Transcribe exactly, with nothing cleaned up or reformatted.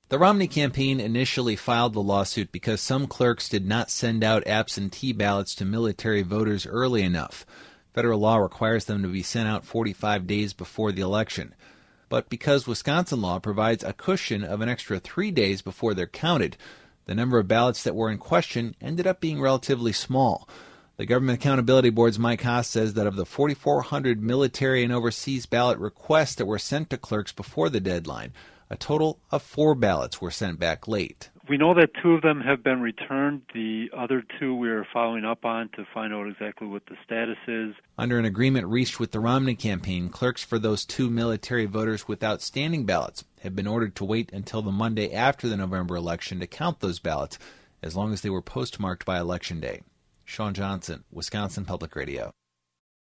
The Romney campaign initially filed the lawsuit because some clerks did not send out absentee ballots to military voters early enough. Federal law requires them to be sent out forty-five days before the election. But because Wisconsin law provides a cushion of an extra three days before they're counted, the number of ballots that were in question ended up being relatively small. The Government Accountability Board's Mike Haas says that of the four thousand four hundred military and overseas ballot requests that were sent to clerks before the deadline, a total of four ballots were sent back late. We know that two of them have been returned. The other two we are following up on to find out exactly what the status is. Under an agreement reached with the Romney campaign, clerks for those two military voters with outstanding ballots have been ordered to wait until the Monday after the November election to count those ballots, as long as they were postmarked by Election Day. Sean Johnson, Wisconsin Public Radio.